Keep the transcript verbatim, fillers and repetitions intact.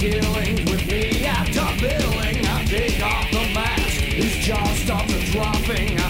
dealings with me after billing. I take off the mask, his jaw stops dropping.